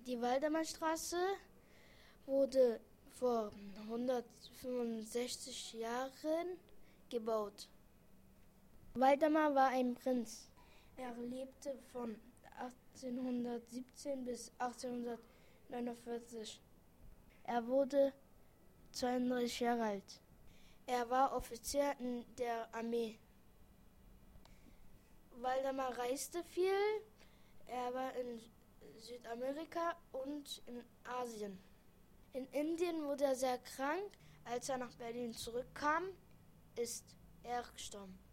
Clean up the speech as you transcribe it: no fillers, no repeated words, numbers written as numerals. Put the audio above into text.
Die Waldemarstraße wurde vor 165 Jahren gebaut. Waldemar war ein Prinz. Er lebte von 1817 bis 1849. Er wurde 32 Jahre alt. Er war Offizier in der Armee. Waldemar reiste viel. Er war in Südamerika und in Asien. In Indien wurde er sehr krank. Als er nach Berlin zurückkam, ist er gestorben.